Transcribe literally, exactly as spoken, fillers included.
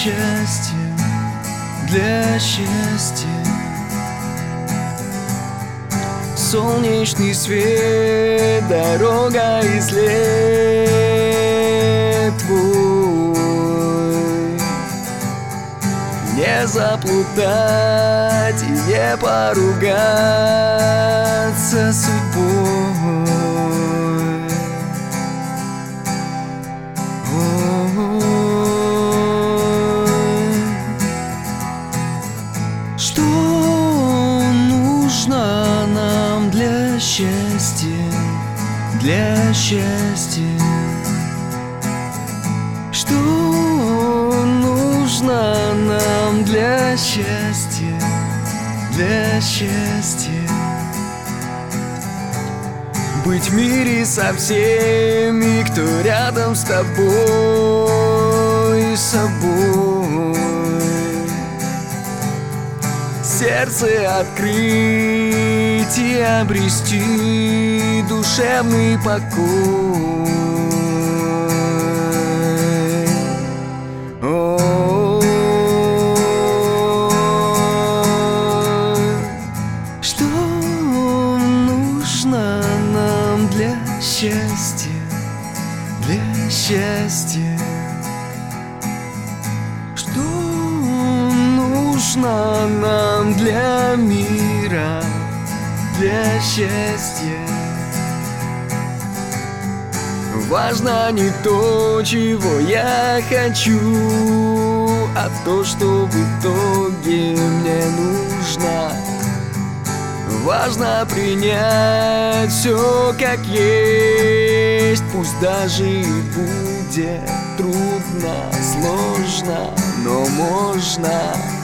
счастья, для счастья. Солнечный свет, дорога и след твой. Не заплутать и не поругаться судьбой. Что нужно нам для счастья, для счастья? Что нужно нам для счастья, для счастья? Быть в мире со всеми, кто рядом с тобой, с собой. Сердце открыть и обрести душевный покой. О-о-о. Что нужно нам для счастья, для счастья? Что нужно нам для мира, для счастья? Важно не то, чего я хочу, а то, что в итоге мне нужно. Важно принять все как есть, пусть даже и будет трудно, сложно, но можно.